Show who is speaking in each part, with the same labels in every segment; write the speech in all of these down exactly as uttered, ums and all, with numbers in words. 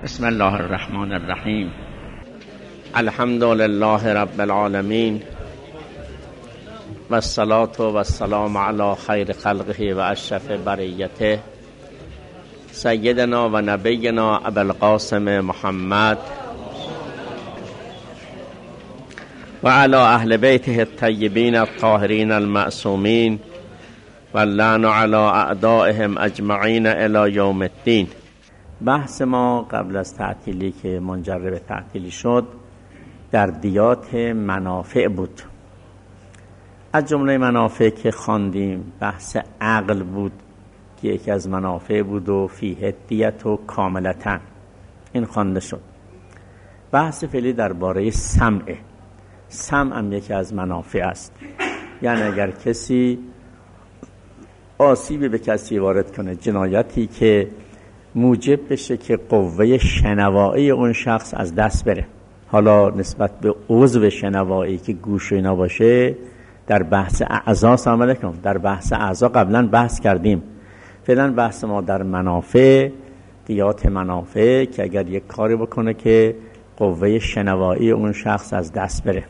Speaker 1: بسم الله الرحمن الرحیم. الحمد لله رب العالمین و الصلاة و السلام علی خیر خلقه و اشرف بریته سیدنا و نبینا ابوالقاسم محمد و علی اهل بیته الطیبین الطاهرین المعصومین و اللعن علی اعدائهم اجمعین الی یوم الدین. بحث ما قبل از تعطیلی که منجر به تعطیلی شد در دیات منافع بود. از جمله منافع که خواندیم بحث عقل بود که یکی از منافع بود و فیه دیت و کاملتن این خوانده شد. بحث فعلی درباره سمع. سمع هم یکی از منافع است، یعنی اگر کسی آسیبی به کسی وارد کنه، جنایتی که موجب بشه که قوه شنوایی اون شخص از دست بره. حالا نسبت به عضو شنوایی که گوش و اینا باشه در بحث اعضا سلام علیکم در بحث اعضا قبلا بحث کردیم. فعلا بحث ما در منافع، دیات منافع که اگر یک کاری بکنه که قوه شنوایی اون شخص از دست بره،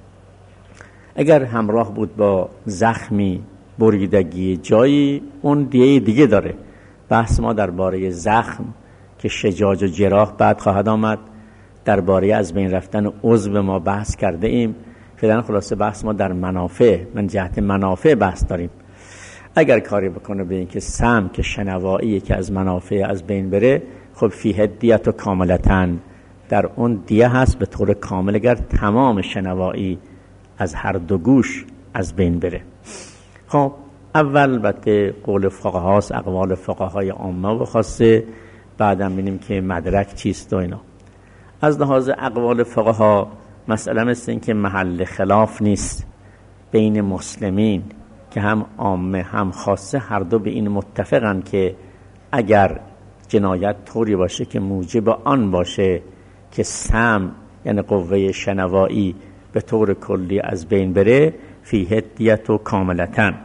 Speaker 1: اگر همراه بود با زخمی، بریدگی جایی، اون دیه دیگه داره. بحث ما درباره زخم که شجاج و جراح بعد خواهد آمد، درباره از بین رفتن عضو ما بحث کرده ایم. فعلا خلاصه بحث ما در منافع، من جهت منافع بحث داریم. اگر کاری بکنه به این که سمع که شنوایی که از منافع از بین بره، خب فیه دیت و کاملتن، در اون دیه هست به طور کامل اگر تمام شنوایی از هر دو گوش از بین بره. خب اول البته قول فقهاست، اقوال فقهای عامه و خاصه، بعدم ببینیم که مدرک چیست و اینا. از لحاظ اقوال فقها مسئله مثل این که محل خلاف نیست بین مسلمین که هم عامه هم خاصه هر دو به این متفقن که اگر جنایت طوری باشه که موجب آن باشه که سمع یعنی قوه شنوایی به طور کلی از بین بره، فیه دیت و کاملتن.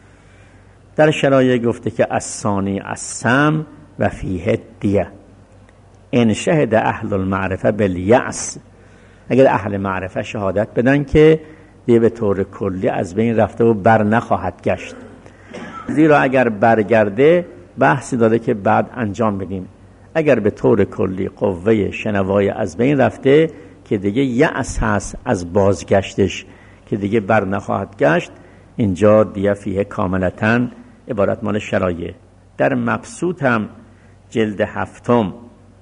Speaker 1: در شرایع گفته که الثانی السمع و فیه دیه ان شهد اهل المعرفه بالیأس، اگر اهل معرفه شهادت بدن که دیه به طور کلی از بین رفته و بر نخواهد گشت. زیرا اگر برگرده بحثی داره که بعد انجام بدیم. اگر به طور کلی قوه شنوایی از بین رفته که دیگه یأس هست از بازگشتش که دیگه بر نخواهد گشت، اینجا دیه فیه کاملتن عبارت مال شرایع. در مبسوط هم جلد هفتم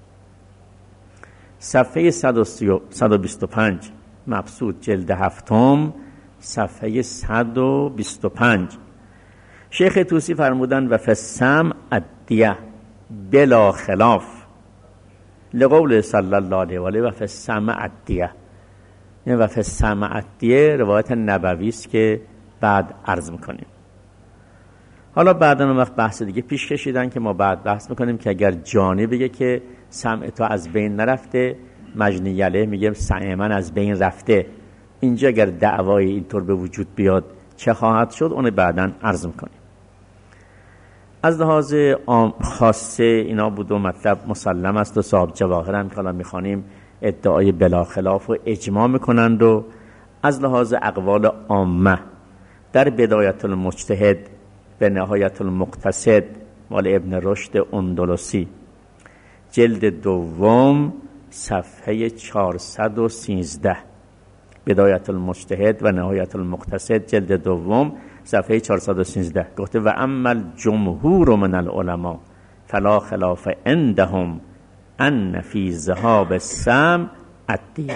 Speaker 1: صفحه صد و بیست و پنج، مبسوط جلد هفتم صفحه صد و بیست و پنج، شیخ طوسی فرمودن و فالسمع الدیه بلا خلاف لقول صلی الله علیه و آله و فالسمع الدیه. این و فالسمع الدیه روایت نبوی است که بعد عرض میکنیم. حالا بعدا اون وقت بحث دیگه پیش کشیدن که ما بعد بحث میکنیم که اگر جانی بگه که سمع تو از بین نرفته، مجنی علیه میگه سمع من از بین رفته، اینجا اگر دعوای اینطور به وجود بیاد چه خواهد شد اون بعدا عرض میکنیم. از لحاظ خاصه اینا بود و مطلب مسلم است و صاحب جواهر هم که حالا میخوانیم ادعای بلاخلاف و اجماع میکنند. و از لحاظ اقوال عامه در بدایت المجتهد به نهایت المقتصد مال ابن رشد اندلسی جلد دوم صفحه چهارصد و سیزده، بدایت المجتهد و نهایت المقتصد جلد دوم صفحه چهارصد و سیزده گفته و اما الجمهور من العلماء فلا خلاف عندهم ان فی ذهاب السمع الدیه.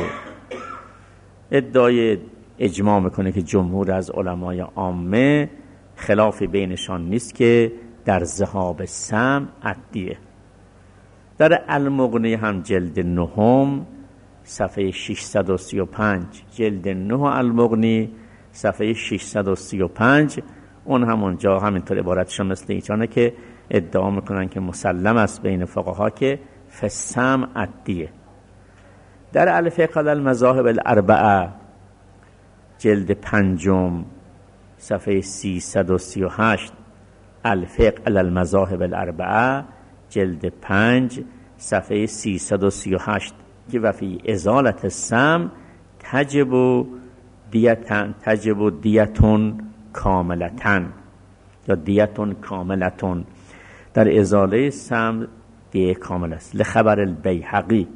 Speaker 1: ادعای اجماع میکنه که جمهور از علمای عامه خلافی بینشان نیست که در ذهاب سمع الدیه. در المغنی هم جلد نهم صفحه ششصد و سی و پنج، جلد نه المغنی صفحه ششصد و سی و پنج، اون همونجا همینطور عبارتشون مثل ایچانه که ادعا میکنن که مسلم است بین فقها که فالسمع الدیه. در الفقه علی المذاهب الاربعه جلد پنجم صفحه سیصد و سی و هشت، الفقه علی المذاهب الاربعه جلد پنج صفحه سیصد و سی و هشت که وفی ازالت السم تجب و دیتن تجب و دیتون کاملتن یا دیتون کاملتون، در ازاله سم دیه کامل است. لخبر البیهقی،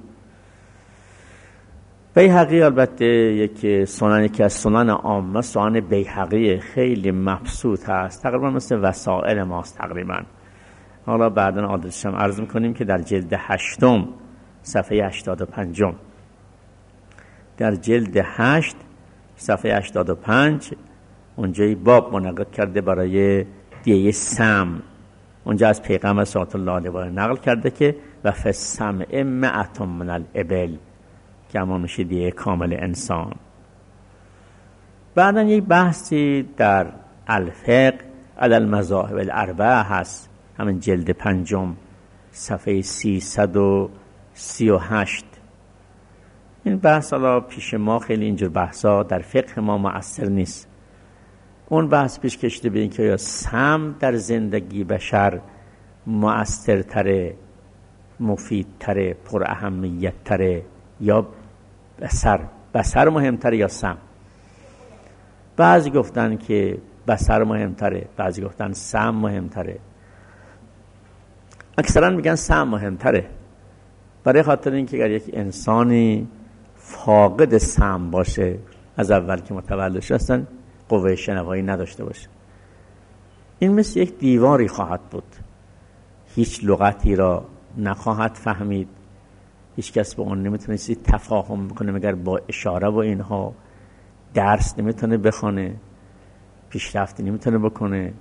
Speaker 1: بیهقی البته یک سنن که از سنن عامه، سنن بیهقی خیلی مبسوط هست، تقریبا مثل وسائل ماست تقریبا. حالا بعدا آدرسش هم عرض میکنیم که در جلد هشتم صفحه هشتاد و پنجم، در جلد هشت صفحه هشتاد و پنج اونجای باب منعقد کرده برای دیه سم. اونجا از پیغمبر صلی الله علیه و آله نقل کرده که و فی السمع مئة من الابل، که اما میشه دیه کامل انسان. بعدا یک بحثی در الفقه علی المذاهب الاربعه هست، همین جلد پنجم صفحه سیصد و سی و هشت. این بحث حالا پیش ما خیلی اینجور بحثا در فقه ما مؤثر نیست. اون بحث پیش کشیده به این که یا سم در زندگی بشر مؤثرتره، مفیدتره، پر اهمیتتره یا بصر؟ بصر مهمتره یا سم؟ بعضی گفتن که بصر مهمتره، بعضی گفتن سم مهمتره. اکثرا میگن سم مهمتره، برای خاطر اینکه اگر یک انسانی فاقد سم باشه، از اول که متولد شده اصلا قوه شنوایی نداشته باشه، این مثل یک دیواری خواهد بود، هیچ لغتی را نخواهد فهمید، هیچ کس به اون نمیتونه چیزی تفاهم بکنه مگر با اشاره و اینها، درس نمیتونه بخونه، پیشرفتی نمیتونه بکنه،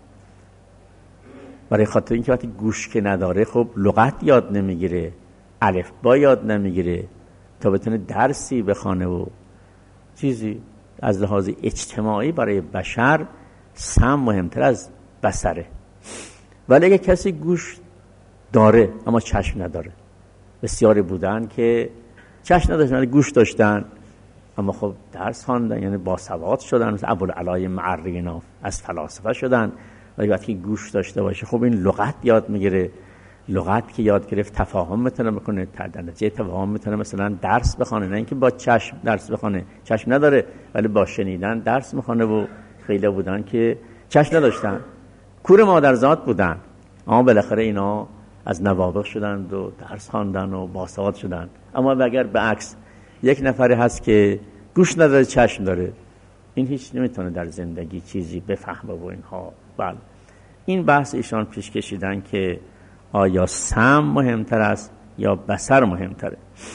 Speaker 1: برای خاطر اینکه وقتی گوش که نداره خب لغت یاد نمیگیره، الف با یاد نمیگیره تا بتونه درسی بخونه و چیزی. از لحاظ اجتماعی برای بشر سم مهمتر از بصره. ولی اگه کسی گوش داره اما چشم نداره، بسیاری بودن که چشم نداشتن ولی گوش داشتن اما خب درس خواندن، یعنی باسواد شدن، مثل ابوالعلای معرینا از فلاسفه شدن. ولی وقتی گوش داشته باشه خب این لغت یاد میگیره، لغت که یاد گرفت تفاهم میتونه بکنه، در نتیجه تفاهم میتونه مثلا درس بخونه، نه اینکه با چشم درس بخونه، چشم نداره ولی با شنیدن درس میخونه. و خیلی بودن که چشم نداشتن، کور مادرزاد بودن، اما بالاخره اینا از نوابغ شدن و درس خواندن و باسواد شدن. اما اگر به عکس یک نفری هست که گوش نداره چشم داره، این هیچ نمیتونه در زندگی چیزی بفهمه و اینها. بله، این بحث ایشان پیش کشیدن که آیا سم مهمتر است یا بصر مهمتره.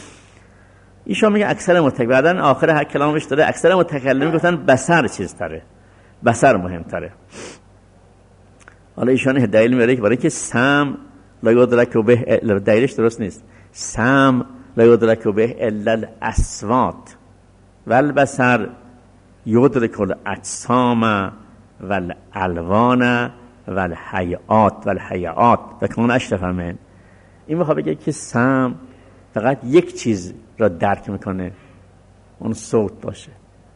Speaker 1: ایشان میگه اکثر متکلم، بعدن آخر هر کلامش داره اکثر متکلم گفتن بصر چیزتره، بصر مهمتره. حالا ایشان دلیل میاره که برای که سم لا یدرک به، دلیلش درست نیست. سم لا یدرک به الا الاصوات والبصر یدرک الاجسام والالوان والحیات والحیات و کمان اشرف من. این میخواد بگه که سم فقط یک چیز را درک میکنه، اون صوت باشه.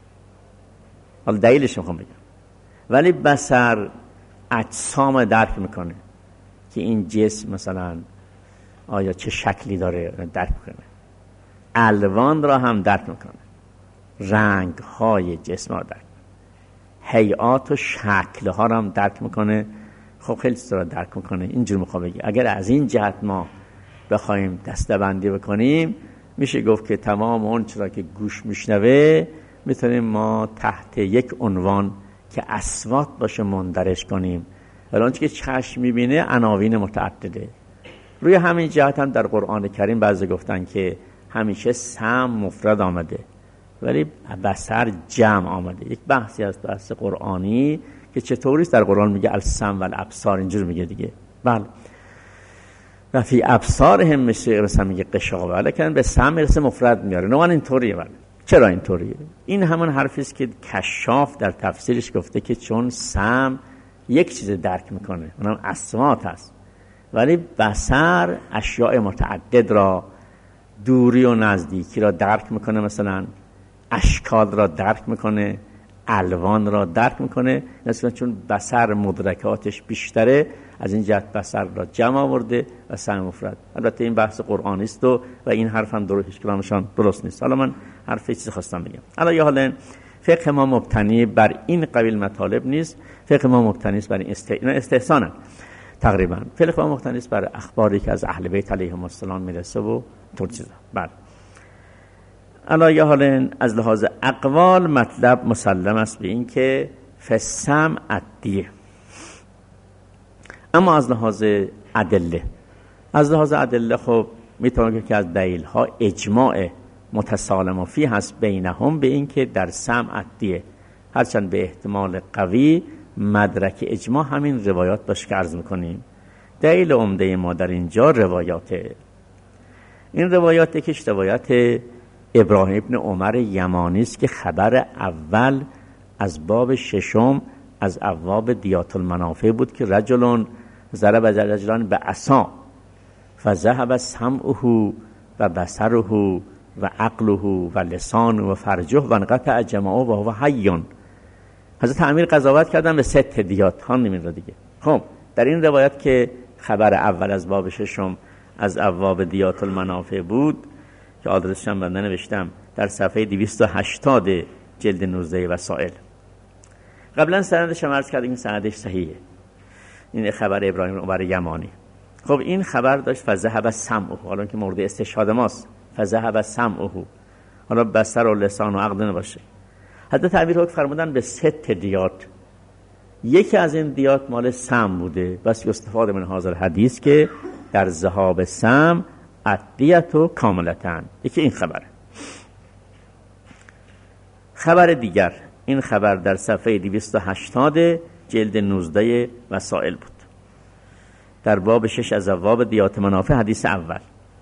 Speaker 1: حالا دلیلش میخوام بگم. ولی بصر اجسام درک میکنه که این جسم مثلا آیا چه شکلی داره درک میکنه، الوان را هم درک میکنه، رنگ های جسم را درک، هیئات و شکل ها را هم درک میکنه. خب خیلی چیزا را درک میکنه. اینجور میخوام بگم اگر از این جهت ما بخوایم دسته‌بندی بکنیم، میشه گفت که تمام اون چرا که گوش میشنوه میتونیم ما تحت یک عنوان که اصوات باشه مندرج کنیم. ولی اون که چشم میبینه عناوین متعدده. روی همین جهت هم در قرآن کریم بعضی گفتن که همیشه سم مفرد آمده ولی بصر جمع آمده. یک بحثی از بحث قرآنی که چطوریست در قرآن میگه السم و الابصار، اینجور میگه دیگه. بله، و فی ابصارهم میشه مثلا میگه قشاوه، ولی که به سم میرسه مفرد میاره. نه اینطوریه. بله، چرا اینطوریه؟ این همون حرفی است که کشاف در تفسیرش گفته که چون سم یک چیز درک میکنه، اونم اصوات هست، ولی بصر اشیاء متعدد را، دوری و نزدیکی را درک میکنه، مثلا اشکال را درک میکنه، الوان را درک میکنه. مثلا چون بصر مدرکاتش بیشتره، از این جهت بصر را جمع آورده و سمع مفرد. البته این بحث قرآنی است و و این حرف هم درست کلامشان درست نیست. حالا من حرف چیزی خواستم بگم. حالا یا حالا فقه ما مبتنی بر این قبیل مطالب نیست، فقه ما مبتنی است بر این است... استحسانا تقریبا فقه ما مبتنی است بر اخباری که از اهل بیت علیهم السلام میرسه و طور چیزا. بعد حالا یا حالا از لحاظ اقوال مطلب مسلم است به این که فسم عدیه، اما از لحاظ ادله از لحاظ ادله خب میتونه که از دلیل ها اجماع متسالم فی هست بینهم به این که در سمع عدیه، هرچند به احتمال قوی مدرک اجماع همین روایات باشه که عرض میکنیم. دلیل عمده ما در اینجا روایاته. این روایاته که روایت ابراهیم ابن عمر یمانی است که خبر اول از باب ششم از ابواب دیات المنافع بود که رجلون ضرب رجلان به عصا فذهب سمعه و بصره و عقله و لسانه و فرجه و انقطع جمعه و هو حی. حضرت امیر قضاوت کردن به ست دیات ها نمین را دیگه. خب در این روایت که خبر اول از باب ششم از ابواب دیات المنافع بود که آدرسش هم بنده نوشتم در صفحه دویست و هشتاد جلد نوزده وسائل. قبلا سندش هم عرض کردیم این سندش صحیحه، این خبر ابراهیم بن عمر یمانی. خب این خبر داشت فذهب سمعه، حالا که مورد استشهاد ماست، فذهب سمعه، حالا بصر و لسان و عقل نباشه. حضرت امیر حکم فرمودن به ست دیات، یکی از این دیات مال سمع بوده. بس استفاده من حاضر حدیث که در ذهاب سمع عدیت و کاملتن، یکی این خبره. خبر دیگر، این خبر در صفحه دویست و هشتاد جلد نوزده وسائل بود، در باب شش از ابواب دیات منافع حدیث اول.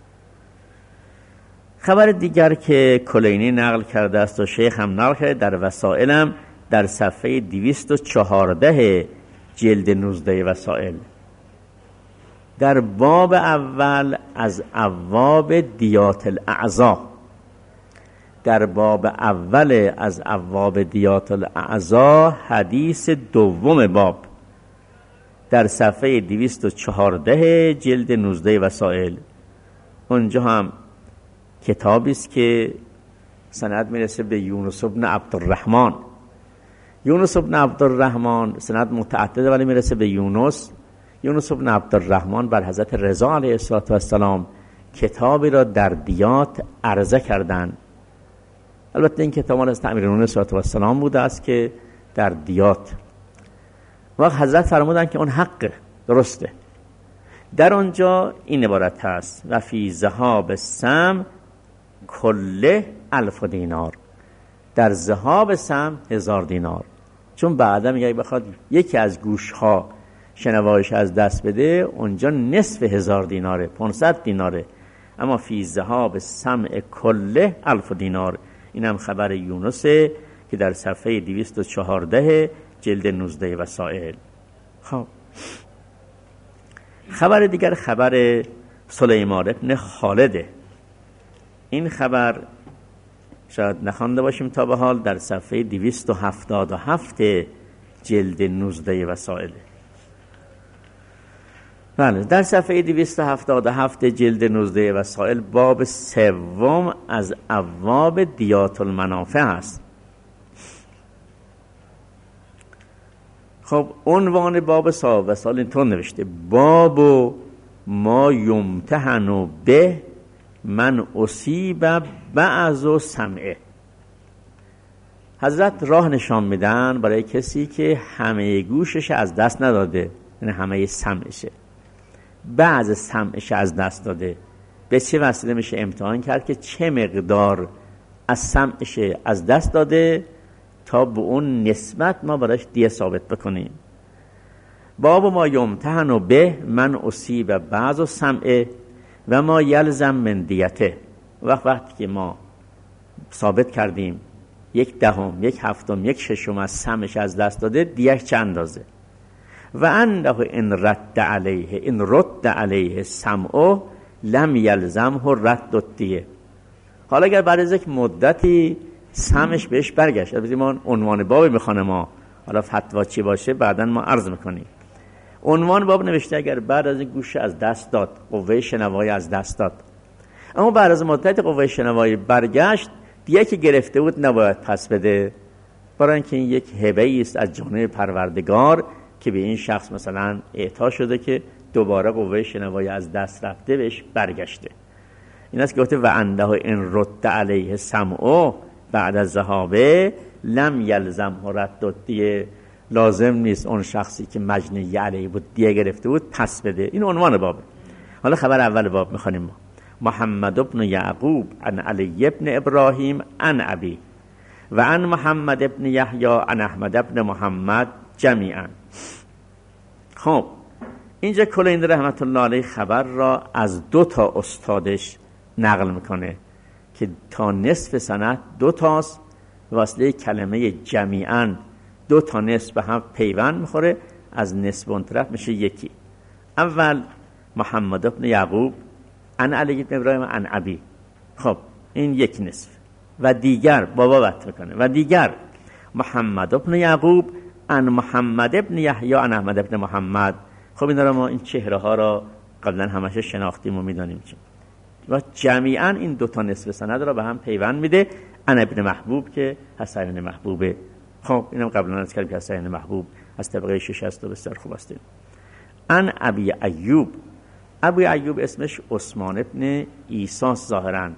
Speaker 1: خبر دیگر که کلینی نقل کرده است و شیخ هم نقل کرده در وسائلم در صفحه دویست و چهارده جلد نوزده وسائل، در باب اول از ابواب دیات الاعضاء، در باب اول از ابواب دیات الاعضاء حدیث دوم باب در صفحه دویست و چهارده جلد نوزده وسائل. اونجا هم کتابی است که سند میرسه به یونس بن عبدالرحمن. یونس بن عبدالرحمن سند متعدده ولی میرسه به یونس. یونس بن عبدالرحمن بر حضرت رضا علیه السلام کتابی را در دیات عرضه کردند. البته این کتاب از امیرالمومنین صلی الله علیه و سلم بوده است که در دیات وقت حضرت فرمودند که اون حق درسته. در آنجا این عبارت هست و فی ذهاب سمع کله الف دینار، در ذهاب سمع هزار دینار. چون بعدا میگه بخواد یکی از گوش ها شنوایش از دست بده اونجا نصف هزار دیناره، پانصد دیناره. اما فی ذهاب سمع کله الف دینار، این هم خبر یونسه که در صفحه دویست و چهارده جلد نوزده وسائل. خب خبر دیگر خبر سلیمان ابن خالده. این خبر شاید نخوانده باشیم تا به حال، در صفحه دویست و هفتاد و هفت جلد نوزده وسائل. بله در صفحه دویست و هفتاد و هفت جلد نوزده وسائل باب سوم از ابواب دیات المنافع است. خب عنوان باب صاحب وسائل اینطور نوشته: باب ما یمتحن به من اصیب بعض سمعه. حضرت راه نشان میدن برای کسی که همه گوشش از دست نداده، یعنی همه سمعشه، بعض سمعش از دست داده. به چه وسیله میشه امتحان کرد که چه مقدار از سمعش از دست داده تا به اون نسبت ما براش دیه ثابت بکنیم. باب ما یمتحن به من اصیب بعض سمعه و ما یلزم من دیته. وقت وقتی که ما ثابت کردیم یک دهم، یک هفتم، یک ششم از سمعش از دست داده، دیهش چند اندازه. و انده ان رد علیه ان رد علیه سمعه لم یلزمه رد الدیه. حالا اگر بعد از یک مدتی سمعش بهش برگشت، البته ما عنوان باب میخوانه، ما حالا فتوا چی باشه بعدن ما عرض میکنیم. عنوان باب نوشته اگر بعد از این گوش از دست داد، قوه شنوایی از دست داد، اما بعد از مدت قوه شنوایی برگشت، دیگه که گرفته بود نباید پس بده، برای اینکه این یک هبه است از جانب پروردگار که به این شخص مثلا اعطا شده که دوباره قوه شنوایی از دست رفته بهش برگشته. این است که گفته و انده ان رد علیه سمعو بعد از ذهابه لم یلزم رد، دیگه لازم نیست اون شخصی که مجنی علیه بود دیگه گرفته بود پس بده. این عنوان بابه. حالا خبر اول باب میخوانیم ما. محمد ابن یعقوب عن علی ابن ابراهیم عن ابی و عن محمد ابن یحیی عن احمد ابن محمد جمیعا. خب اینجا کلینی رحمت الله علیه خبر را از دو تا استادش نقل میکنه که تا نصف سند دو تاست، واسطه کلمه جمیعا دو تا نصف به هم پیوند میخوره، از نصف اون طرف میشه یکی. اول محمد ابن یعقوب عن علی ابن ابراهیم عن ابی، خب این یک نصف، و دیگر بابا وقت میکنه، و دیگر محمد ابن یعقوب عن محمد ابن یحیی عن احمد ابن محمد. خب این ما این چهره ها را قبلا همش شناختیم و میدانیم چه، و جمیعا این دو تا نصف سند را به هم پیوند میده. عن ابن محبوب که حسن ابن محبوبه. خب اینم قبلا از کردیم که حسن ابن محبوب از طبقه شش است و بسیار خوب است. عن ابی ایوب، ابی ایوب اسمش عثمان ابن عیسی ظاهرا،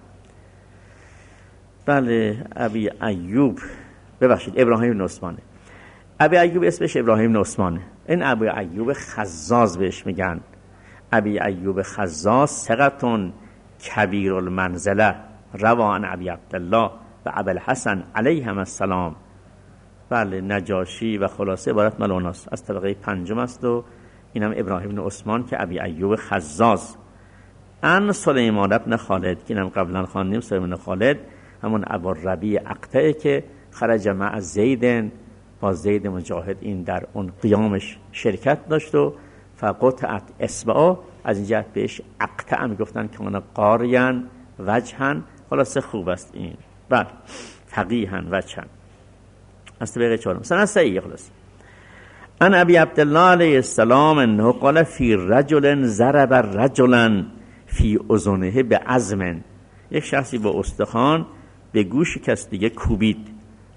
Speaker 1: بله ابی ایوب، ببخشید ابراهیم بن عثمانه. ابی ایوب اسمش ابراهیم بن عثمانه. این ابی ایوب خزاز بهش میگن. ابی ایوب خزاز ثقتون کبیر المنزله، روا عن ابی عبدالله و ابی الحسن علیهم السلام. بله نجاشی و خلاصه عبارت مال اوناست، از طبقه پنجم است و اینم ابراهیم بن عثمان که ابی ایوب خزاز. ان سلیمان ابن خالد که اینم قبلا خواندیم، سلیمان خالد همون ابو ربیع اقطعه که خرج مع زیدن، با زید مجاهد این در اون قیامش شرکت داشت و فقطعت اصبعه، از این جهت بهش اقطع میگفتن که اون قاریان وجهن، خلاصه خوب است این، بله فقیهن وجهن. از طبقه چهارم سند صحیح خلاص. ان ابی عبدالله علیه السلام انه قال فی رجل ضرب رجلا فی اذنه بعزم، یک شخصی با استخوان به گوش کس دیگه کوبید.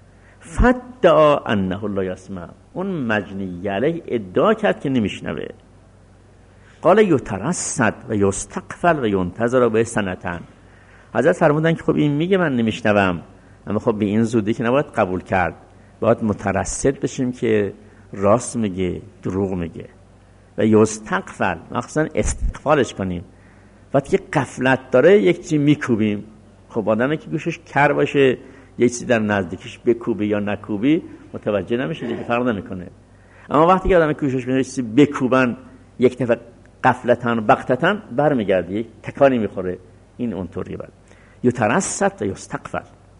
Speaker 1: فدعا انه لا یسمع، اون مجنی علیه ادعا کرد که نمیشنوه. قال یترصد و یستقفل و ینتظر به سنتن. حضرت فرمودن که خب این میگه من نمیشنوم، اما خب به این زودی که نباید قبول کرد، باید مترصد بشیم که راست میگه دروغ میگه، و یستقفل مخصوصا استقفالش کنیم. وقتی که غفلت داره یک چیزی میکوبیم، خب آدمی که گوشش کر باشه یک چیزی در نزدیکش بکوبی یا نکوبی متوجه نمیشه دیگه، فرق نمیکنه. اما وقتی که آدمی گوشش میاد چیزی بکوبن یک دفعه غفلتاً بغتتاً برمیگرده، یک تکانی میخوره، این اونطوریه. بعد یترصد و یستقفل،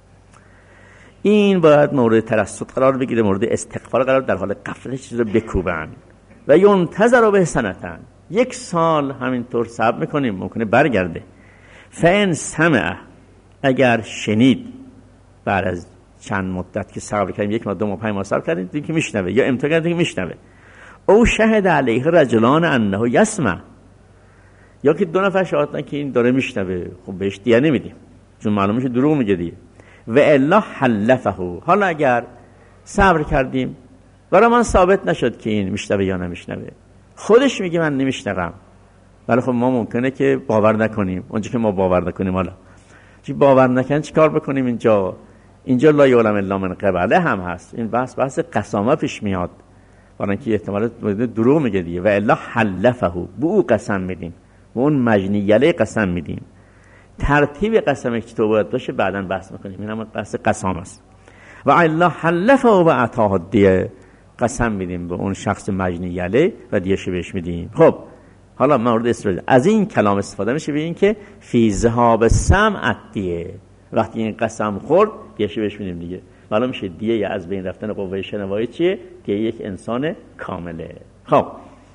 Speaker 1: این باید مورد ترصد قرار بگیره، مورد استقفال قرار، در حال غفلت چیز رو بکوبن. و ینتظر به سنتن، یک سال همینطور صبر میکنیم، ممکنه برگرده. فان سمع، اگر شنید بعد از چند مدت که صبر کردیم، یک ماه دو ماه پنج ماه صبر کردیم دیدیم که میشنوه، یا امتحان کردیم که میشنوه. او شهد علیه رجلان انه یسمع، یا که دو نفر شاهد کردن که این داره میشنوه، خب بهش دیگه نمیدیم چون معلومه که دروغ میگه دیگه. و الا حلفه، حالا اگر صبر کردیم برای من ثابت نشد که این میشنوه یا نمیشنوه، خودش میگه من نمیشنوم، ولی خب ما ممکنه که باور نکنیم. اونجا که ما باور نکنیم، حالا چی باور نکنیم چیکار بکنیم؟ اینجا اینجا لا یعلم الا من قبله هم هست، این بحث بحث قسامه پیش میاد، برای اینکه احتمال دروغ میگه دیگه. و الا حلفه، به او قسم میدیم، به اون مجنی یله قسم میدیم. ترتیب قسم که تو باید باشه بعداً بحث میکنیم، این هم بحث قسام است. و الا حلفه و عطاه دیه، قسم میدیم به اون شخص مجنی یله و دیهش بهش میدیم. خب حالا مورد استفاده از این کلام استفاده میشه به این که فی ذهاب سمع دیه، وقتی این قسم خورد دیهش بهش میدیم دیگه، معلوم میشه دیه از بین رفتن قوه شنوایی چیه؟ دیه یک انسان کامله. خب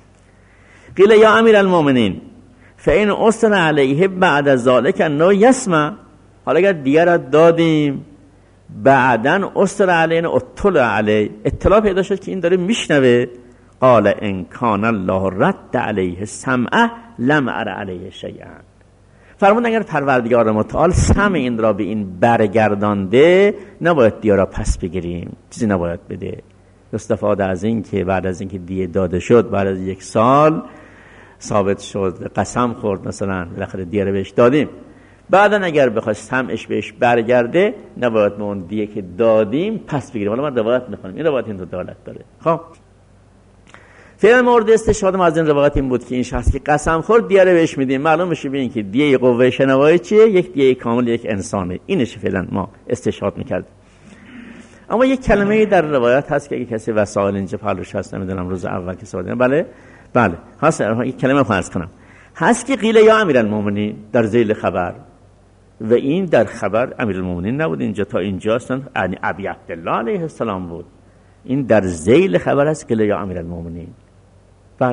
Speaker 1: قیل یا امیر المؤمنین فإن أسر علیه بعد ذلك انه یسمع، حالا اگر دیگر را دادیم بعدن اسر علیه اطلع علیه، اطلاع پیدا شد که این داره میشنوه، قال ان کان الله رد علیه سمعه لم ار علیه شیئا. فرمود اگر پروردگار متعال سمع این را به این برگردانده نباید دیه را پس بگیریم، چیزی نباید بده. استفاده از این که بعد از اینکه دیه داده شد بعد از یک سال ثابت شد قسم خورد مثلا بالاخره دیه را بهش دادیم، بعدا اگر بخواد سمعش بهش برگرده نباید ما اون دیه که دادیم پس بگیریم. حالا ما روایت میخونیم، این روایت این دو دلالت داره. خب فعلا مورد استشهاد ما از این روایت این بود که این شخص که قسم خورد دیه رو بهش میدیم، معلوم میشه ببین که دیه قوه شنوایی چیه؟ یک دیه کامل یک انسانه. اینش فعلا ما استشهاد میکردیم. اما یک کلمه در روایت هست که اگه کسی وسائل اینجا پالوش هست، نمیدونم روز اول که صحبت کردم، بله بله هست، یک کلمه فرض کنم هست که قیل یا امیرالمومنین در ذیل خبر، و این در خبر امیرالمومنین نبود، اینجا تا اینجا اصلا یعنی ابی عبدالله علیه السلام بود. این در ذیل خبر است قیل یا امیرالمومنین. بله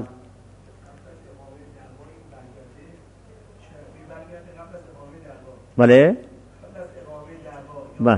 Speaker 1: بله بله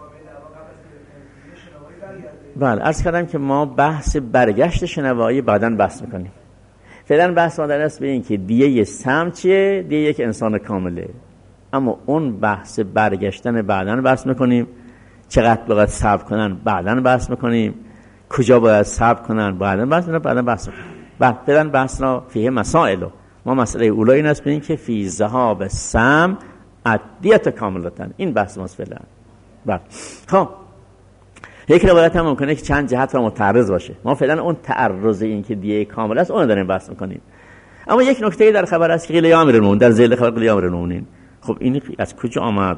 Speaker 1: بله عرض کردم که ما بحث برگشت شنوایی بعداً بحث میکنیم. فعلا بحث ما در است به این که دیه سمع چیه؟ دیه یک انسان کامله، اما اون بحث برگشتن بعداً بحث میکنیم. چقدر باید صبر کنن بعداً بحث میکنیم، کجا باید صبر کنن بعداً بحث میکنیم بعداً بحث میکنیم. بعد فعلا بحث را فیه مسائل، ما مسئله اولا این است به این که فی ذهاب سمع ادیت کاملتن، این بحث ماست فعلا. بعد خب یک روایت هم ممکنه که چند جهت را متعرض باشه، ما فعلا اون تعرض این که دیه کامل است اون داریم بحث میکنیم. اما یک نکته در خبر است که قیل یا امیرالمومنین در ذیل خبر قیل یا امیرالمومنین. خب این از کجا آمد؟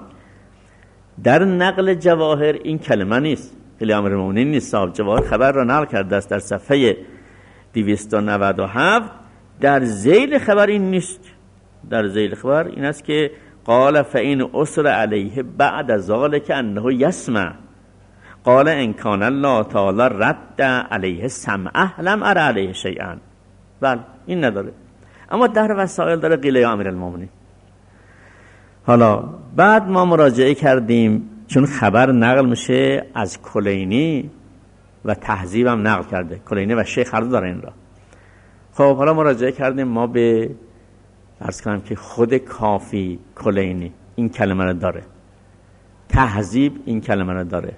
Speaker 1: در نقل جواهر این کلمه نیست، قیل یا امیرالمومنین نیست. صاحب جواهر خبر را نقل کرده است در صفحه دویست و نود و هفت. در ذیل خبر این نیست. در ذیل خبر این است که قال فإن أسر علیه بعد ذلک انه یسمع قال ان کان الله تعالی رد علیه سمعه لم ار علیه شیئا. بله این نداره، اما در وسائل داره قیل یا امیرالمومنین. حالا بعد ما مراجعه کردیم چون خبر نقل میشه از کلینی و تهذیب هم نقل کرده، کلینی و شیخ هر دو داره این را. خب حالا مراجعه کردیم ما به عرض کنم که خود کافی کلینی این کلمه رو داره، تهذیب این کلمه رو داره،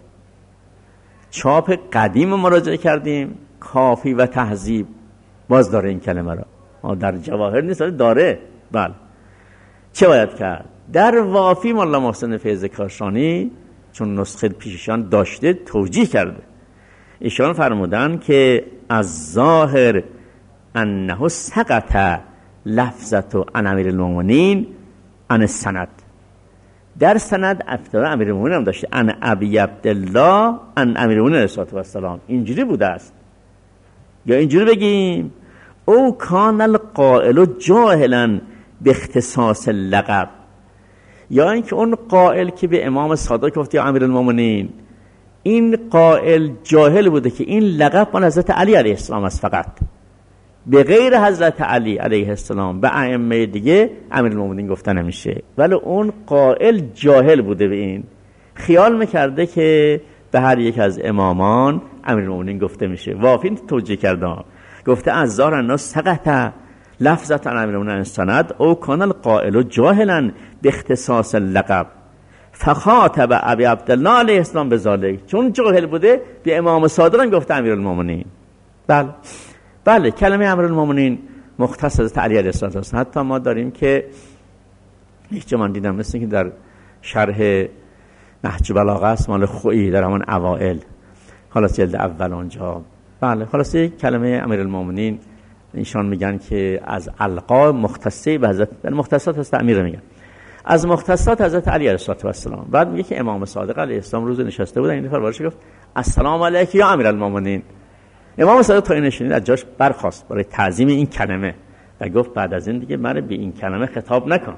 Speaker 1: چاپ قدیم مراجعه کردیم کافی و تهذیب باز داره این کلمه رو، ما در جواهر نیست داره. بله چه باید کرد؟ در وافی مولا محسن فیض کاشانی چون نسخه پیششان داشته توجیه کرده، ایشان فرمودن که از ظاهر انه سقط لفظت عن امیرالمومنین عن السند. در سند ابتدا امیرالمومنین هم داشته عن ابی عبدالله عن امیرالمومنین علیه السلام، اینجوری بوده است. یا اینجوری بگیم او کان القائل جاهلا به اختصاص لقب، یا اینکه اون قائل که به امام صادق گفت یا امیرالمومنین، این قائل جاهل بوده که این لقب مال حضرت علی علیه السلام است، فقط به غیر حضرت علی علیه السلام به ائمه دیگه امیرالمومنین گفته نمیشه. ولی اون قائل جاهل بوده، به این خیال میکرده که به هر یک از امامان امیرالمومنین گفته میشه. وافین توجیه کرده گفته از ظاهر الناس سقط لفظت عن امیرالمومنین السند او کان القائل جاهلا به اختصاص اللقب فخاطب ابی عبدالله علیه السلام بذالک، چون جاهل بوده به امام صادق هم گفته امیرالمومنین. بله بله کلمه امیرالمومنین مختص از علی علیه السلام است. حتی ما داریم که یک جا من دیدم مثل که در شرح نهج بلاغه است مال خویی در همون اوائل، خلاص جلد اول اونجا. بله خلاص کلمه امیرالمومنین ایشان میگن که از القاب مختصه به حضرت، در مختصات هست امیر میگن از مختصات حضرت علی علیه السلام. بعد میگه که امام صادق علیه السلام روز نشسته بودن این نفر بارش گفت السلام علیک یا امیرالمومنین. امام صادق تا این نشینید از جاش برخاست برای تعظیم این کلمه و گفت بعد از این دیگه من به این کلمه خطاب نکن.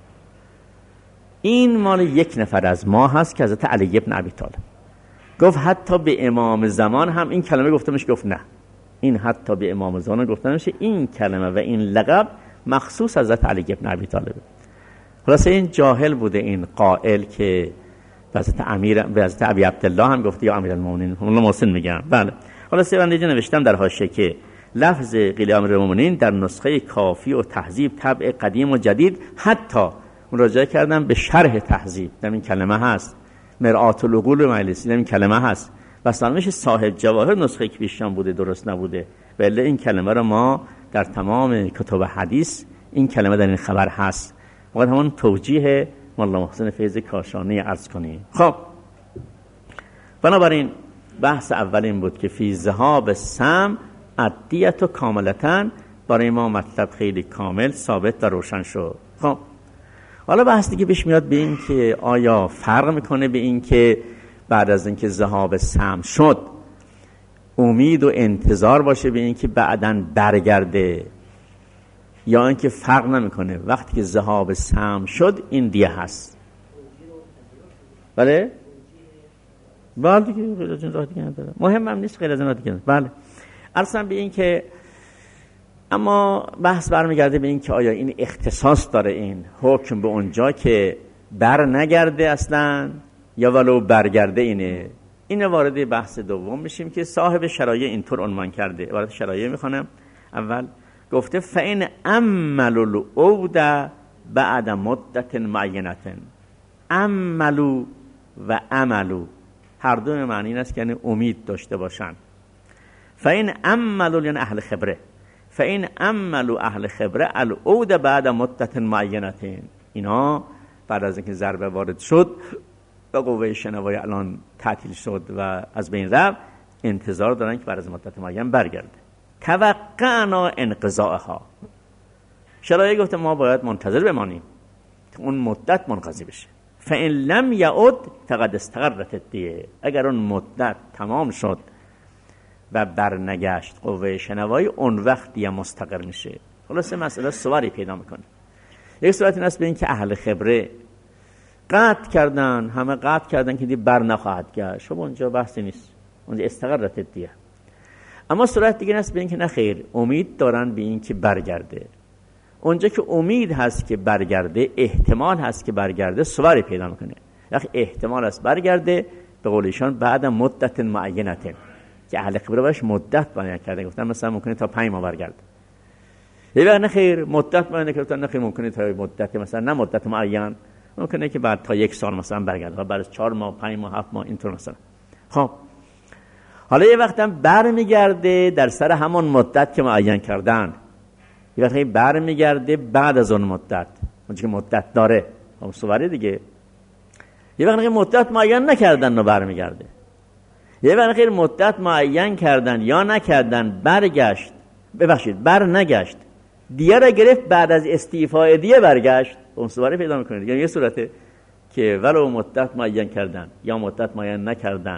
Speaker 1: این مال یک نفر از ما هست که حضرت علی ابن ابی طالب گفت حتی به امام زمان هم این کلمه گفته میشه. گفت نه، این حتی به امام زمان گفته نمیشه، این کلمه و این لقب مخصوص حضرت علی ابن ابی طالب. خلاصه این جاهل بوده این قائل که حضرت امیر به حضرت ابی عبدالله هم گفته یا امیرالمومنین. مولا محسن میگم. بله خلاصه من اینجا نوشتم در حاشیه که لفظ قیل امیر المؤمنین در نسخه کافی و تهذیب طبع قدیم و جدید حتی مراجعه کردم به شرح تهذیب در این کلمه هست، مرآت العقول مجلسی در این کلمه هست، و سلامش صاحب جواهر نسخه که پیشم بوده درست نبوده، ولی این کلمه رو ما در تمام کتب حدیث این کلمه در این خبر هست. وقت همون توجیه مولا محسن فیض کاشانی عرض کنیم. خب بنابراین بحث اول این بود که فی ذهاب سم عدیت و کاملتن، برای ما مطلب خیلی کامل ثابت و روشن شد. خب حالا بحث دیگه پیش میاد به این که آیا فرق میکنه به این که بعد از اینکه ذهاب سم شد امید و انتظار باشه به این که بعداً برگرده، یا اینکه فرق نمیکنه وقتی که ذهاب سم شد این دیگه هست. بله بله دیگه غیر از این راه دیگه نداره، مهم هم نیست غیر از این راه دیگه. بله اصلا به این که اما بحث برمیگرده به این که آیا این اختصاص داره این حکم به اونجا که بر نگرده اصلا یا ولو برگرده اینه. این وارد بحث دوم میشیم که صاحب شرایع اینطور عنوان کرده. وارد شرایع میخونم. اول گفته فإن املوا العود بعد مدت معینه. املوا و عملوا هر دو معنی این است که یعنی امید داشته باشن. فإن املوا یعنی اهل خبره، فإن املوا اهل خبره العود بعد مدت معینه، اینا بعد از اینکه ضربه وارد شد و قوه شنوایی الان تعطیل شد و از بین رفت، انتظار دارن که بعد از مدت معین برگرده. توقعنا انقضاءها، شرایع گفته ما باید منتظر بمانیم که اون مدت منقضی بشه. فإن لم یعد فقد استقرت الدیه، اگر اون مدت تمام شد و برنگشت قوه شنوایی، اون وقت دیگه مستقر میشه. خلاصه مسئله سواری پیدا میکنه. یک صورت این است به این که اهل خبره قطع کردن، همه قطع کردن که دی بر نخواهد گشت، خب اونجا بحثی نیست، اونجا استقرت دیگه. اما صورت دیگه است به این که نه خیر، امید دارن به این که برگرده. اونجا که امید هست که برگرده، احتمال هست که برگرده، سواری پیدا میکنه. وقتی احتمال هست برگرده، به قول ایشان بعد مدت معینه، که اهل خبره باش مدت بیان کرده، گفتن مثلا ممکنه تا پنج ماه برگرده. یه وقت نه خیر مدت بیان کردن، نه خیر ممکنه تا مدت مثلا نه مدت معین، ممکنه که بعد تا یک سال مثلا برگرده، بعد از چهار ماه، پنج ماه، هفت ماه اینطور مثلا. خب حالا یه وقت هم برمیگرده در سر همون مدت که معین کردن، یه وقتی برمیگرده بعد از اون مدت، اون که مدت داره، هم سواری دیگه. یه وقتی مدت معین نکردن و برمیگرده، یه وقتی خیر مدت معین کردن یا نکردن، برگشت، ببخشید بر نگشت، دیگه را گرفت بعد از استیفای دیگه برگشت، اون سواری پیدا میکنه. یعنی یه صورته که ولو مدت معین کردن یا مدت معین نکردن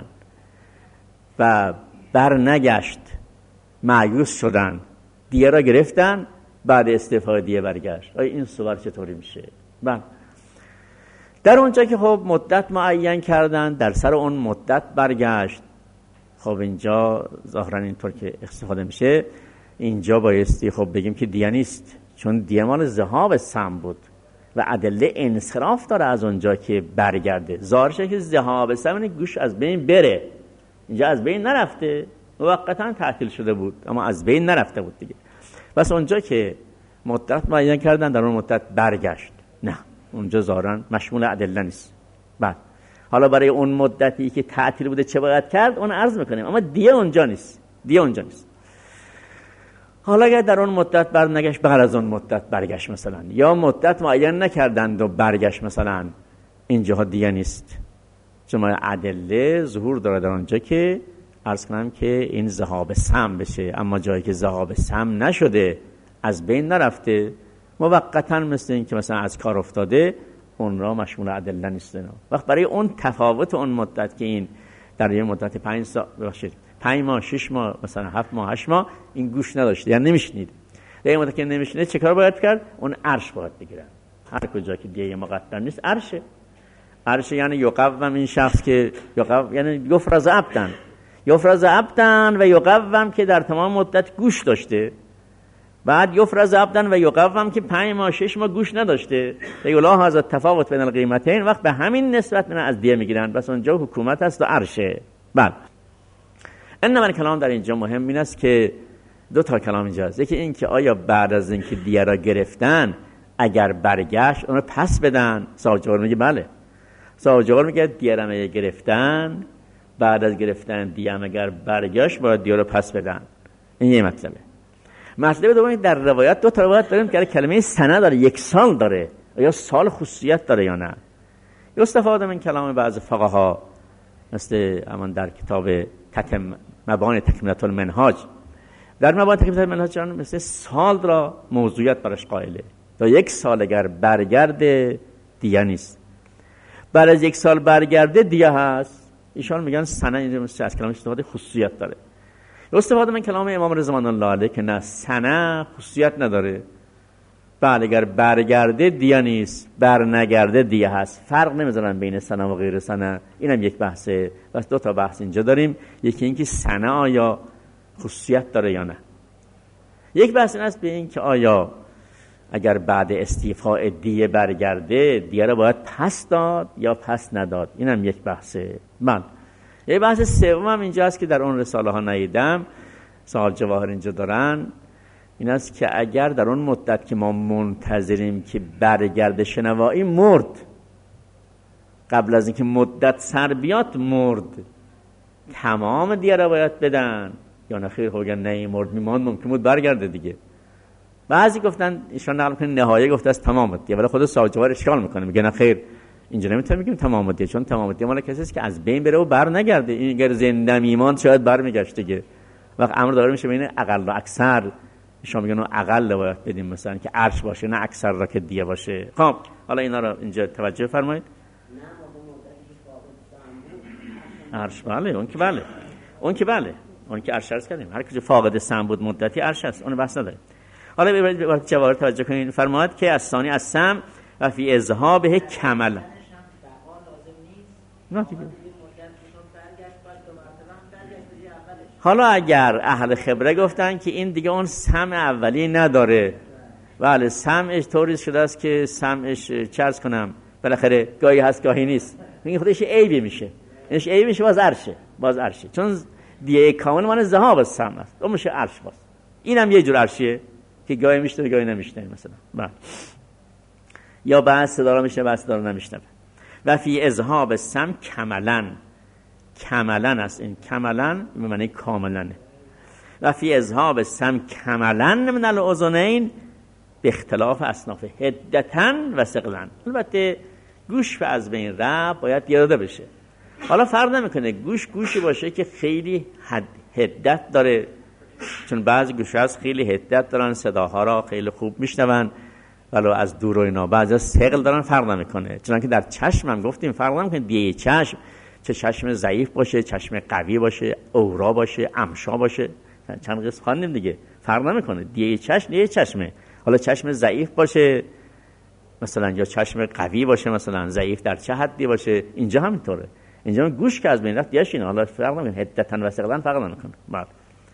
Speaker 1: و بر نگشت، مایوس شدن، دیگه را گرفتن، بعد استیفای دیگه برگشت. آیا این سوار چطوری میشه؟ بله در اونجا که خب مدت معین کردن، در سر اون مدت برگشت، خب اینجا ظاهرا اینطور که استفاده میشه، اینجا بایستی خب بگیم که دیگه نیست، چون دیگه مال ذهاب سم بود و ادله انصراف داره از اونجا که برگرده. ظاهرشه که ذهاب سم گوش از بین بره، اینجا از بین نرفته، موقتا تعطیل شده بود اما از بین نرفته بود دیگه. بس اونجا که مدت معین کردن در اون مدت برگشت، نه اونجا ظاهرا مشمول ادله نیست. بعد حالا برای اون مدتی که تعطیل بوده چه باید کرد اون عرض میکنیم، اما دیگه اونجا نیست، دیگه اونجا نیست. حالا اگر در اون مدت برنگشت، بعد از اون مدت برگشت مثلا، یا مدت معین نکردند و برگشت مثلا، اینجاها دیگه نیست، چون ادله ظهور داره در اونجا که عرض کنم که این ذهاب سم بشه. اما جایی که ذهاب سم نشده، از بین نرفته، موقتا مثل این که مثلا از کار افتاده، اون را مشمول ادله نیست. وقت برای اون تفاوت اون مدت که این در یه مدت پنج سال باشید، پنج ماه، شش ماه، مثلا هفت ماه، هشت ماه، این گوش نداشته، یعنی نمیشنید. در این مدت که نمیشنید چه کار باید کرد؟ اون عرش باید بگیرن. هر کجا که دیگه مقدم نیست عرشه. عرشه یعنی یقوم، این شخص که یقوم یعنی یفرز عبدن، یفرز عبدن و یقوم که در تمام مدت گوش داشته، بعد یفرز عبدن و یقوم که پنج ماه شش ماه گوش نداشته. یلا هذا تفاوت بین القیمتین، وقت به همین نسبت من از دیه میگیرن، بس اونجا حکومت است و عرشه. بعد انما کلام در اینجا مهم این است که دو تا کلام اینجاست. یکی این که آیا بعد از اینکه دیه را گرفتن اگر برگشت اون رو پس بدن؟ صاحب جوهر میگه بله. صاحب جوهر میگه دیه را اگر گرفتن، بعد از گرفتن دیه هم اگر برگشت باید دیه رو پس بدن. این یه مطلبه. مطلب دوم در روایت دو تا روایت داریم که کلمه سنه داره، یک سال داره. یا سال خصوصیت داره یا نه؟ استفاده من کلام بعض فقها مثل امان در کتاب تتم مبانی تکمیلات المنهاج، در مبانی تکمیلات المنهاج مثل سال را موضوعیت برش قائله. تا یک سال اگر برگرده دیگه نیست، بعد از یک سال برگرده دیگه هست. ایشان میگن سنه اینجا مثل از کلام استفاده خصوصیت داره. استفاده من کلام امام رضوان الله علیه که نه سنه خصوصیت نداره، بله اگر برگرده دیگه نیست، بر نگرده دیگه هست. فرق نمیذارن بین سنه و غیر سنه. اینم یک بحثه. بس دو تا بحث اینجا داریم، یکی اینکه سنه آیا خصوصیت داره یا نه. یک بحث این است به این که آیا اگر بعد استیفاء دیه برگرده دیگه رو باید پس داد یا پس نداد. اینم یک بحثه. من یک بحث سوم اینجا است که در اون رساله ها ندیدم، صاحب جواهر اینجا دارن، این است که اگر در اون مدت که ما منتظریم که برگرده شنوایی مرد، قبل از اینکه مدت سر بیاد مرد، تمام دیگه رو باید بدن یا نه خیر؟ خوگن نه این مرد میمان ممکن بود برگرده دیگه. بعضی گفتن ایشان نقل کنه نهایه گفته است تمام دیگه، ولی خود صاحب جواهر اشکال میکنه، میگه نه خیر اینجا نمیتونیم بگیم تمام دیگه، چون تمام دیگه مال کسی است که از بین بره و بر نگرده. این اگر زنده میمان شاید برمیگشت دیگه. وقت امر داره میشه بین اقل و اکثر. شما میگن اقل باید بدیم مثلا که عرش باشه، نه اکثر را که دیه باشه. خب حالا اینا رو اینجا توجه فرمایید. عرش بله، اون که بله، اون که بله، اون که عرش عرض کردیم. هر کجا فاقد سم بود مدتی عرش است، اون بحث نداره. حالا به جواهر توجه کنید. فرماید که از ثانی از سم و فی اذهابه کمل. نه دیگه. حالا اگر اهل خبره گفتن که این دیگه اون سمع اولی نداره، بله سمعش طوری شده است که سمعش چرز کنم بالاخره گاهی هست گاهی نیست، میگه خودش عیبی میشه، اینش عیبی میشه باز عرشه، باز عرشه، چون دیگه کامل معنی ذهاب از سمع است، اون میشه عرش. باز اینم یه جور عرشیه که گاهی میشنه گاهی نمیشنه مثلا، بله یا بعض صدا رو میشنه بعض صدا رو نمیشنه. و فی اذهاب السمع کملا، کملا است، این کملا به معنی کاملا. و فی اذهاب السمع کملا من الاذنین به اختلاف اصناف حدتا و ثقلا. البته گوش از بین رفت باید یاده بشه. حالا فرق نمیکنه گوش گوشی باشه که خیلی حدت داره، چون بعضی گوش هست خیلی حدت دارن، صداها را خیلی خوب میشنون ولو از دور و اینا، بعضی ثقل دارن، فرق نمیکنه. چون که در چشم هم گفتیم فرق نمیکنه دیگه چشم چه چشم ضعیف باشه، چشم قوی باشه، اورا باشه، امشا باشه، چند قسم خواندیم دیگه، فرق نمیکنه. دیگه چشم دیگه چشمه. حالا چشم ضعیف باشه مثلا یا چشم قوی باشه مثلا، ضعیف در چه حدی باشه، اینجا همینطوره. اینجا گوش که از بین رفت دیگه، حالا فرق نمیکنه، حدتاً و ثقلاً فرق نمیکنه. بعد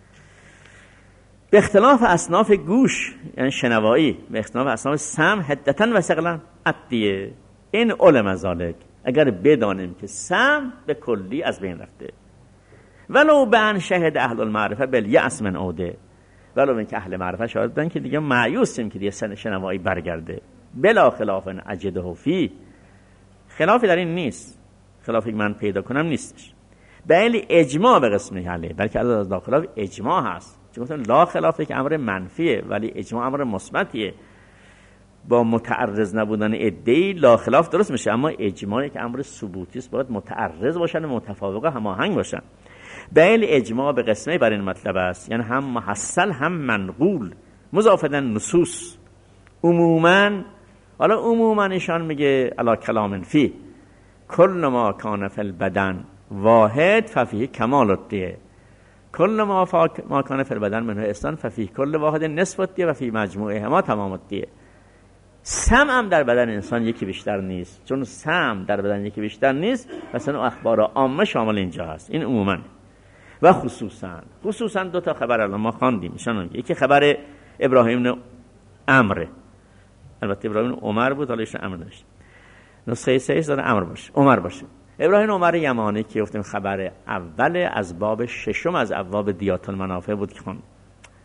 Speaker 1: به اختلاف اصناف گوش یعنی شنوایی، به اختلاف اصناف سمع حدتاً و ثقلاً عدیه. این علم ذالک، اگر بدانیم که سمع به کلی از بین رفته، ولو به ان شهد اهل المعرفه بالیأس من عوده، ولو اینکه اهل معرفت شاهد بودن که دیگه مایوسیم که دیگه سن شنوایی برگرده، بلا خلاف اجده فی، خلافی در این نیست، خلافی که من پیدا کنم نیستش. بلی اجماع به قسمه علیه، بلکه از لا خلاف اجماع هست. چون گفتن لا خلافی که امر منفیه ولی اجماع امر مثبتیه. با متعرض نبودن ادعی لا خلاف درست میشه، اما اجماعی که امر ثبوتی است باید متعرض باشن و متفاوق هماهنگ باشن. بل اجماع به قسمه بر این مطلب است، یعنی هم محصل هم منقول، مضافدن نصوص عموما. حالا عموما ایشان میگه علا کلام فی کل ما کان فی البدن واحد ففیه کمال الدیه، کل ما ما کان فی البدن منه استان ففیه کل واحد نصف الدیه و فی مجموعه ما تمام الدیه. سمع هم در بدن انسان یکی بیشتر نیست، چون سمع در بدن یکی بیشتر نیست مثلا اخبار عامه شامل اینجا هست. این عموما. و خصوصا خصوصا دو تا خبر الان ما خواندیم ایشان، یکی خبر ابراهیم بن عمرو، البته ابراهیم عمر بود، حالا ایشان عمرو داشت، نسخه صحیح داره عمرو باشه، عمر باشه. ابراهیم عمر یمانی که گفتیم خبر اول از باب ششم از ابواب دیات المنافع بود که خوند.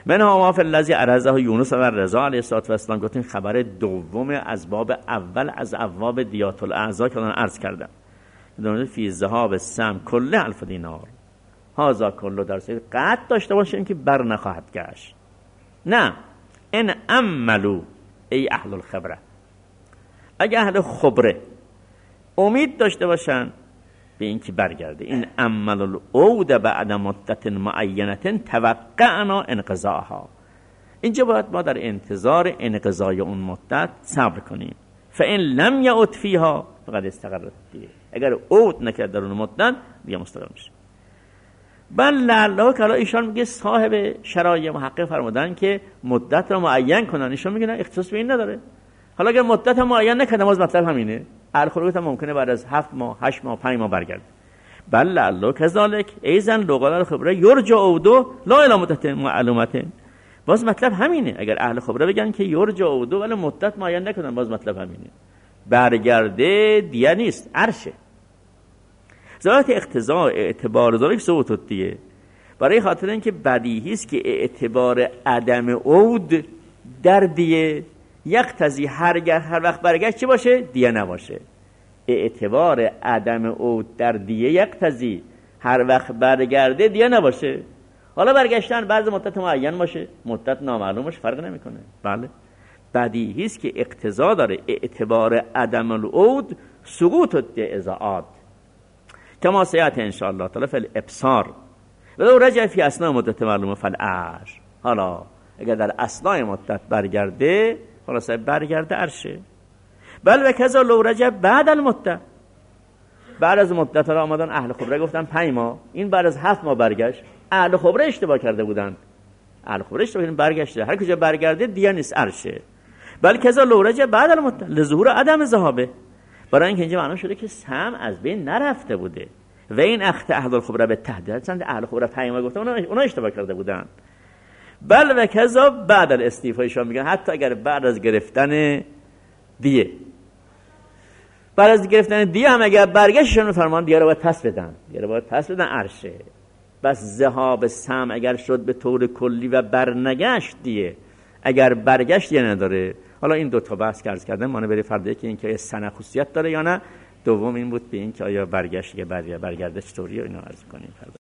Speaker 1: من ها فی الذی عرضه یونس و رضا علیه السلام. گفتیم خبر دوم از باب اول از ابواب دیات الاعضا که الان عرض کردم. در فی ذهاب السم کله الف دینار. هازا کله در سید قطع داشته باشین که بر نخواهد گشت. نه ان عملو ای اهل الخبره، اگه اهل خبره امید داشته باشن به این که برگرده. این عمل العود بعد مدت معینه توقعنا انقضاها. اینجا باید ما در انتظار انقضای اون مدت صبر کنیم. فان لم یعد فیها فقد استقرت دیگه. اگر عود نکرد در اون مدت دیگه مستقر میشه. بل لعله که ایشان میگه صاحب شرایع محقق فرمودن که مدت رو معین کنن. ایشان میگن اختصاص به این نداره. حالا اگر مدت معین نکنه باز مطلب همینه. الخروج هم ممکنه بعد از هفت ماه، هشت ماه، پنج ماه برگرده. بل لعله کذالک ایزن لوقال الخبره یرجع عودو لا الی مدت معلومه. باز مطلب همینه. اگر اهل خبره بگن که یرجع عودو ولی مدت معین نکنن باز مطلب همینه. برگرده دیگه نیست، عرشه. ذات اقتضا اعتبار ذالک ثبوت دیگه. برای خاطر اینکه بدیهی است که اعتبار عدم عود در دیه یقتضی هرگر هر وقت برگشت چی باشه؟ دیه نباشه. اعتبار عدم عود در دیه یقتضی هر وقت برگرده دیه نباشه. حالا برگشتن بعض مدت معین باشه، مدت نامعلوم باشه، فرق نمیکنه. بله بدیهی است که اقتضا داره اعتبار عدم العود سقوط الدیه ازاعات کما سیأتی ان شاء الله تعالی فی الابصار ولو رجع فی اثناء مدت معلومه فالعرش. حالا اگر در اثناء مدت برگرده خلاص برگرده عرشه. بل و کذا لو رجع بعد المدت، بعد از مدت را آمدن اهل خبره گفتن پنج ماه، این بعد از هفت ماه برگشت. اهل خبره اشتباه کرده بودن، اهل خبره اشتباه کردن برگشته. هر کجا برگرده دیگه نیست عرشه. بل کذا لو رجع بعد المدت لظهور عدم ذهابه، برای اینکه اینجا معلوم شده که سم از بین نرفته بوده. و این اخت اهل الخبره به تهدید چند اهل خبره پنج ماه گفتن اونا اشتباه کرده بودن. بل و کذا بعد الاستیفایشون میگن حتی اگر بعد از گرفتن دیه، بعد از گرفتن دیه هم اگر برگشتشون فرمان دیگه رو باید پس بدن، دیگه رو باید پس بدن عرشه. بس ذهاب سم اگر شد به طور کلی و برنگشت دیه، اگر برگشت دیگه نداره. حالا این دو تا بحث عرض کردم، معنی بری فرضیه که این که سنه خصوصیت داره یا نه. دوم این بود به این که آیا برگشت که برگرده چطوری و اینا عرض کنیم.